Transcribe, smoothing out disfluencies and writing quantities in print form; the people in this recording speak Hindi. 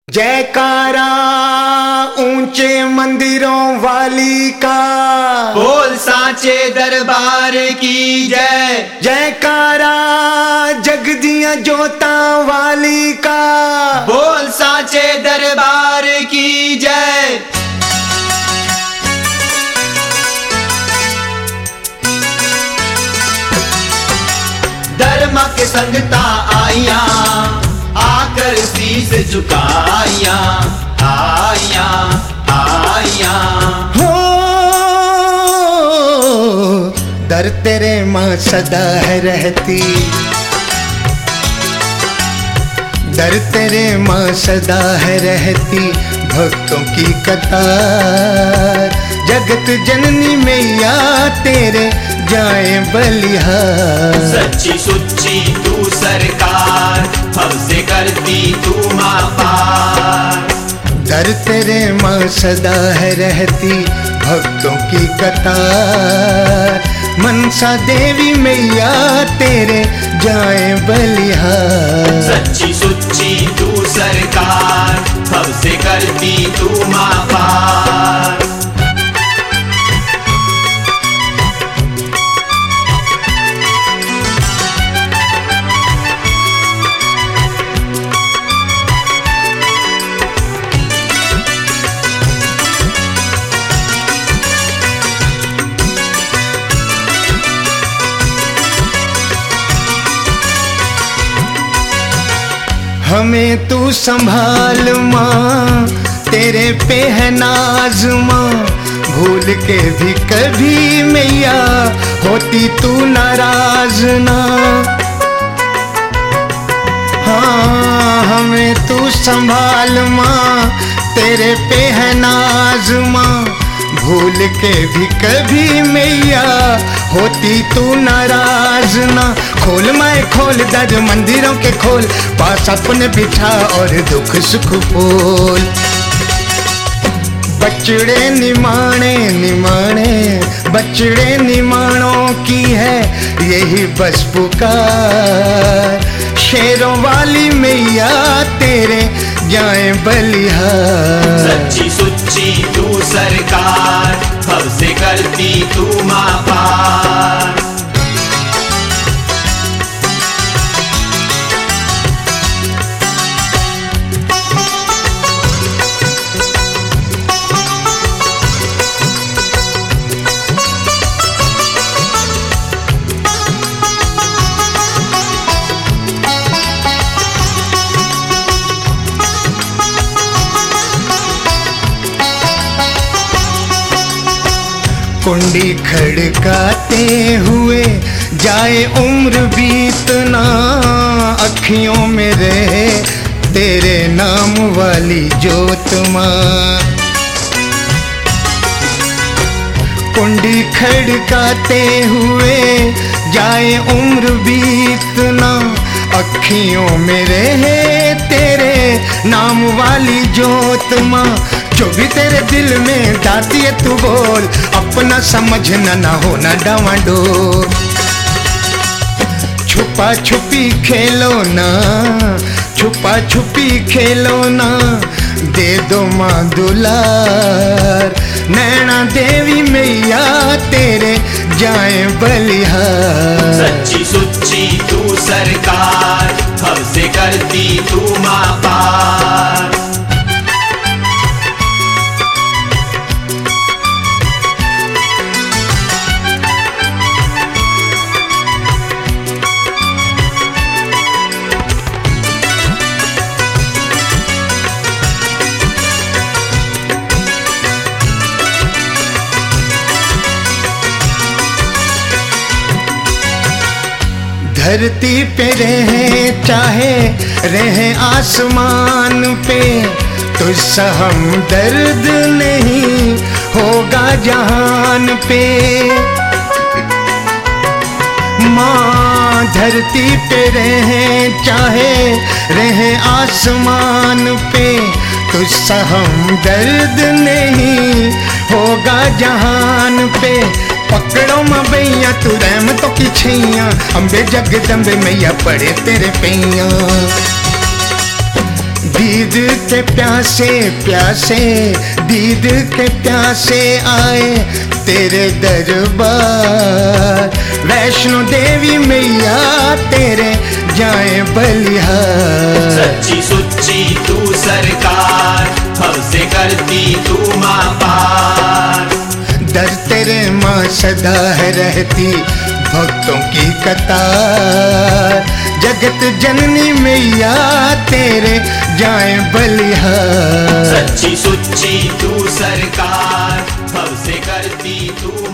जयकारा ऊंचे मंदिरों वाली का, बोल सांचे दरबार की जय। जयकारा जगदियां जोता वाली का, बोल सांचे दरबार की जय। धर्म के संगता आइया, आकर शीस झुकाइया, आइया आइया। हो दर तेरे माँ सदा है रहती, दर तेरे माँ सदा है रहती, भक्तों की कतार। जगत जननी मैया तेरे जाए बलिहार। सच्ची सुच्ची तू सरकार, हमसे करती तू माँ पार। दर तेरे माँ सदा है रहती, भक्तों की कतार। मनसा देवी मैया तेरे जाए बलिहार। सच्ची सुच्ची तू सरकार, हमसे करती तू माँ पार। हमें तू संभाल माँ, तेरे पे है नाज माँ। भूल के भी कभी मैया होती तू नाराज ना। हाँ हमें तू संभाल माँ, तेरे पे है नाज माँ। भूल के भी कभी मैया होती तू नाराज ना। खोल माए खोल दर मंदिरों के खोल, पास अपने बिठा और दुख सुख बोल। बचड़े निमाणे निमाणे, बचड़े निमाणों की है यही बस पुकार। शेरों वाली मैया तेरे जाए बलिहार। सच्ची सुच्ची तू सरकार, हमसे करती तू माँ पार। कुंडी खड़काते हुए जाए उम्र बीतना, अखियों में रहे तेरे नाम वाली जोत माँ। कुंडी खड़काते हुए जाए उम्र बीतना, अखियों में रहे तेरे नाम वाली जोत माँ। जो भी तेरे दिल में दाती है तू बोल, अपना समझना ना होना डावाडोल। छुपा छुपी खेलो ना, छुपा छुपी खेलो ना, दे दो माँ दुलार। नैना देवी मैया तेरे जाए बलिहार। सच्ची सुच्ची तू सरकार, हमसे करती तू माँ पार। धरती पे रहे चाहे रहे आसमान पे, तुझसे हम दर्द नहीं होगा जहान पे। माँ धरती पे रहे चाहे रहे आसमान पे, तुझसे हम दर्द नहीं होगा जहान पे। पकड़ो मबैया तू रहमतों की छैया, अम्बे जगदम्बे मैया पड़े तेरे पैया। दीद के प्यासे प्यासे, दीद के प्यासे आए तेरे दरबार। वैष्णो देवी मैया तेरे जाए बलिहार। सच्ची सुच्ची तू सरकार, भव से करती तू माँ पार। दर तेरे माँ सदा है रहती भक्तों की कतार। जगत जननी मैया तेरे जाए बलिहार। सच्ची सुच्ची तू सरकार, भव से करती तू